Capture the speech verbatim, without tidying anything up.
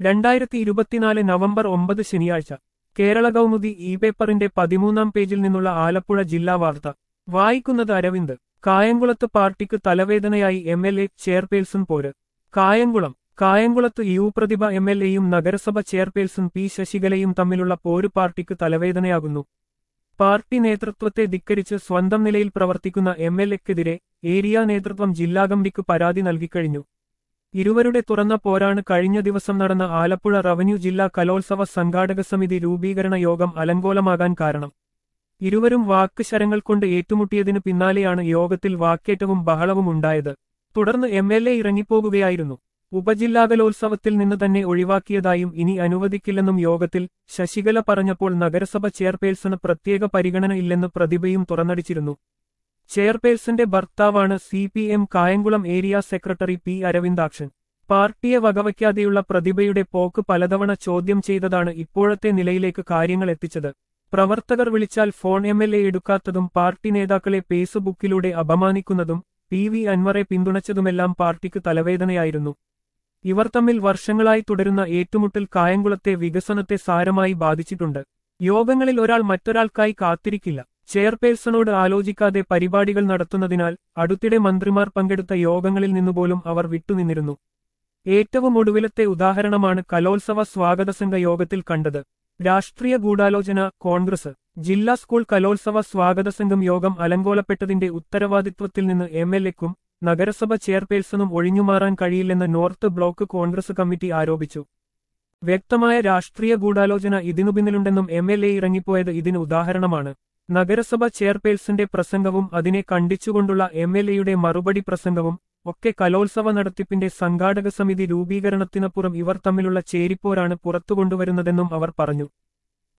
രണ്ടായിരത്തി ഇരുപത്തിനാല് നവംബർ ഒമ്പത് ശനിയാഴ്ച കേരള കൗമുദി ഇ പേപ്പറിന്റെ പതിമൂന്നാം പേജിൽ നിന്നുള്ള ആലപ്പുഴ ജില്ലാ വാർത്ത വായിക്കുന്നത് അരവിന്ദ്. കായംകുളത്ത് പാർട്ടിക്ക് തലവേദനയായി എം എൽ എ ചെയർപേഴ്സൺ പോര്. കായംകുളം കായംകുളത്ത് യു പ്രതിഭ എം എൽ എയും നഗരസഭ ചെയർപേഴ്സൺ പി ശശികലയും തമ്മിലുള്ള പോര് പാർട്ടിക്ക് തലവേദനയാകുന്നു. പാർട്ടി നേതൃത്വത്തെ ധിക്കരിച്ച് സ്വന്തം നിലയിൽ പ്രവർത്തിക്കുന്ന എം എൽ എക്കെതിരെ ഏരിയ നേതൃത്വം ജില്ലാ കമ്മിറ്റിക്ക് പരാതി നൽകിക്കഴിഞ്ഞു. ഇരുവരുടെ തുറന്ന പോരാണ് കഴിഞ്ഞ ദിവസം നടന്ന ആലപ്പുഴ റവന്യൂ ജില്ലാ കലോത്സവ സംഘാടക സമിതി രൂപീകരണ യോഗം അലങ്കോലമാകാൻ കാരണം. ഇരുവരും വാക്ക് ശരങ്ങൾ കൊണ്ട് ഏറ്റുമുട്ടിയതിനു പിന്നാലെയാണ് യോഗത്തിൽ വാക്കേറ്റവും ബഹളവും ഉണ്ടായത്. തുടർന്ന് എം എൽ എ ഇറങ്ങിപ്പോകുകയായിരുന്നു. ഉപജില്ലാകലോത്സവത്തിൽ നിന്ന് തന്നെ ഒഴിവാക്കിയതായും ഇനി അനുവദിക്കില്ലെന്നും യോഗത്തിൽ ശശികല പറഞ്ഞപ്പോൾ നഗരസഭ ചെയർപേഴ്സണ് പ്രത്യേക പരിഗണന ഇല്ലെന്ന് പ്രതിഭയും തുറന്നടിച്ചിരുന്നു. ചെയർപേഴ്സന്റെ ഭർത്താവാണ് C P M Kayamkulam area secretary P Aravindakshan. പാർട്ടിയെ വകവയ്ക്കാതെയുള്ള പ്രതിഭയുടെ പോക്ക് പലതവണ ചോദ്യം ചെയ്തതാണ് ഇപ്പോഴത്തെ നിലയിലേക്ക് കാര്യങ്ങൾ എത്തിച്ചത്. പ്രവർത്തകർ വിളിച്ചാൽ ഫോൺ എം എൽ എ എടുക്കാത്തതും പാർട്ടി നേതാക്കളെ ഫേസ്ബുക്കിലൂടെ അപമാനിക്കുന്നതും പി വി അൻവറെ പിന്തുണച്ചതുമെല്ലാം പാർട്ടിക്ക് തലവേദനയായിരുന്നു. ഇവർ തമ്മിൽ വർഷങ്ങളായി തുടരുന്ന ഏറ്റുമുട്ടൽ കായംകുളത്തെ വികസനത്തെ സാരമായി ബാധിച്ചിട്ടുണ്ട്. യോഗങ്ങളിൽ ഒരാൾ മറ്റൊരാൾക്കായി കാത്തിരിക്കില്ല. ചെയർപേഴ്സണോട് ആലോചിക്കാതെ പരിപാടികൾ നടത്തുന്നതിനാൽ അടുത്തിടെ മന്ത്രിമാർ പങ്കെടുത്ത യോഗങ്ങളിൽ നിന്നുപോലും അവർ വിട്ടുനിന്നിരുന്നു. ഏറ്റവും ഒടുവിലത്തെ ഉദാഹരണമാണ് കലോത്സവ സ്വാഗതസംഘ യോഗത്തിൽ കണ്ടത്. രാഷ്ട്രീയ ഗൂഢാലോചന. കോൺഗ്രസ് ജില്ലാ സ്കൂൾ കലോത്സവ സ്വാഗതസംഘം യോഗം അലങ്കോലപ്പെട്ടതിന്റെ ഉത്തരവാദിത്വത്തിൽ നിന്ന് എം എൽ എക്കും നഗരസഭ ചെയർപേഴ്സണും ഒഴിഞ്ഞുമാറാൻ കഴിയില്ലെന്ന് നോർത്ത് ബ്ലോക്ക് കോൺഗ്രസ് കമ്മിറ്റി ആരോപിച്ചു. വ്യക്തമായ രാഷ്ട്രീയ ഗൂഢാലോചന ഇതിനു പിന്നിലുണ്ടെന്നും എം എൽ എ ഇറങ്ങിപ്പോയത് ഇതിന് ഉദാഹരണമാണ്. നഗരസഭ ചെയർപേഴ്സന്റെ പ്രസംഗവും അതിനെ ഖണ്ഡിച്ചുകൊണ്ടുള്ള എം എൽ എയുടെ മറുപടി പ്രസംഗവും ഒക്കെ കലോത്സവ നടത്തിപ്പിന്റെ സംഘാടക സമിതി രൂപീകരണത്തിനപ്പുറം ഇവർ തമ്മിലുള്ള ചേരിപ്പോരാണ് പുറത്തുകൊണ്ടുവരുന്നതെന്നും അവർ പറഞ്ഞു.